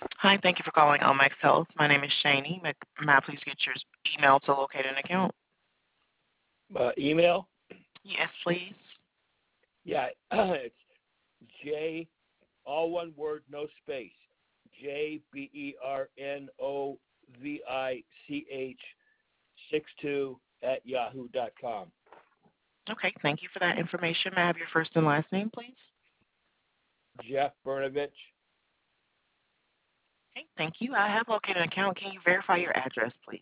Hi, thank you for calling Omex Health. My name is Shani. May I please get your email to locate an account? Email? Yes, please. Yeah, it's J, all one word, no space. JBERNOVICH 62 at yahoo.com. Okay, thank you for that information. May I have your first and last name, please? Jeff Bernovich, Okay, thank you. I have located an account. Can you verify your address, please?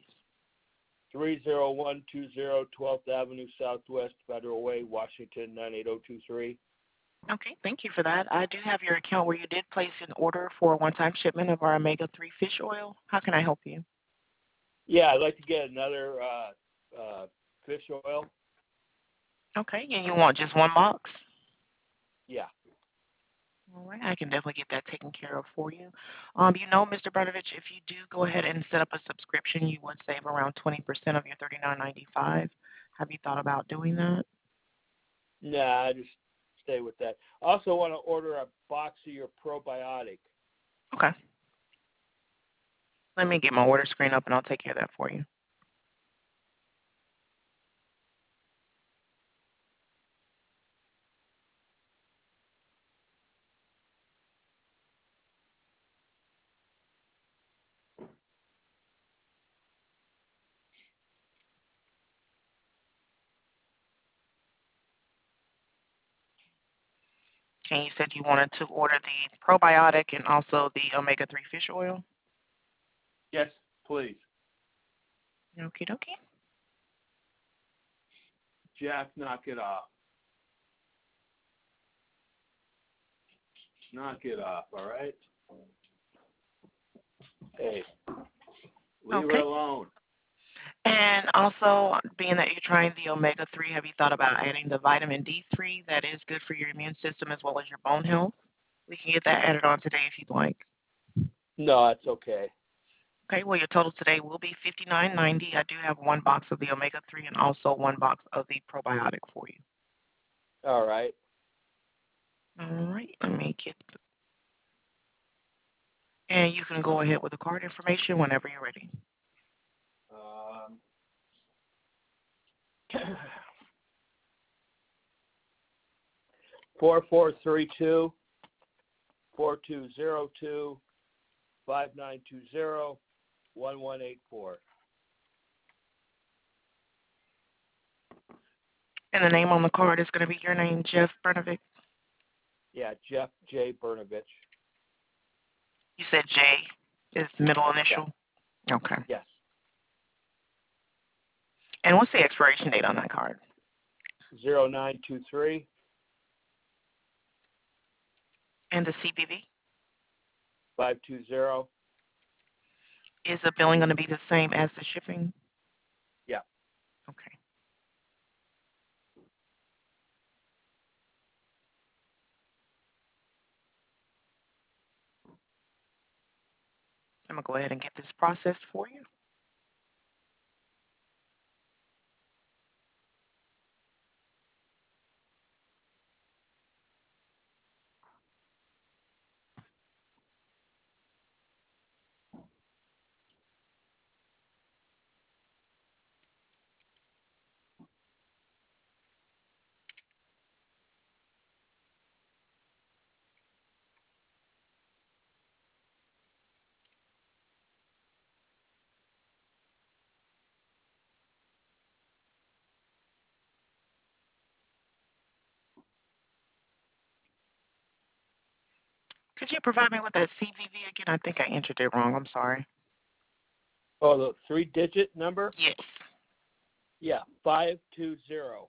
30120 12th Avenue Southwest, Federal Way, Washington 98023. Okay, thank you for that. I do have your account where you did place an order for a one-time shipment of our omega-3 fish oil. How can I help you? Yeah, I'd like to get another fish oil. Okay, and you want just one box? Yeah. All right, I can definitely get that taken care of for you. Mr. Bernovich, if you do go ahead and set up a subscription, you would save around 20% of your $39.95. Have you thought about doing that? Nah, I just stay with that. I also want to order a box of your probiotic. Okay. Let me get my order screen up and I'll take care of that for you. Okay, you said you wanted to order the probiotic and also the omega-3 fish oil? Yes, please. Okie dokie. Jack, knock it off. Knock it off, all right? Hey, leave it Okay. alone. And also, being that you're trying the omega-3, have you thought about adding the vitamin D3 that is good for your immune system as well as your bone health? We can get that added on today if you'd like. No, that's okay. Okay, well, your total today will be $59.90. I do have one box of the omega-3 and also one box of the probiotic for you. All right. All right, let me get, and you can go ahead with the card information whenever you're ready. Um, 4432 4202 5920 1184. And the name on the card is going to be your name, Jeff Bernovic. Yeah, Jeff J. Bernovich. You said J is middle Yeah. initial? Okay. Yes. And what's the expiration date on that card? 0923 And the CVV? 520. Is the billing going to be the same as the shipping? Yeah. Okay. I'm going to go ahead and get this processed for you. Could you provide me with that CVV again? I think I entered it wrong. I'm sorry. Oh, the 3-digit number? Yes. Yeah, 520.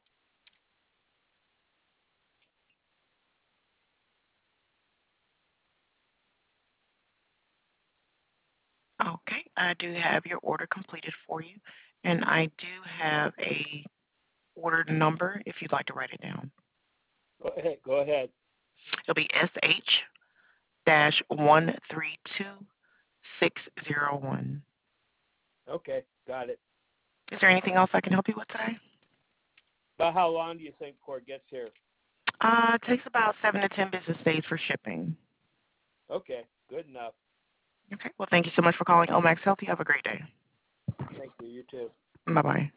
Okay. I do have your order completed for you. And I do have a order number if you'd like to write it down. Go ahead. Go ahead. It'll be SH-132601. Okay, got it. Is there anything else I can help you with today? About how long do you think before it gets here? It takes about 7 to 10 business days for shipping. Okay, good enough. Okay. Well, thank you so much for calling Omax Health. You have a great day. Thank you. You too. Bye bye.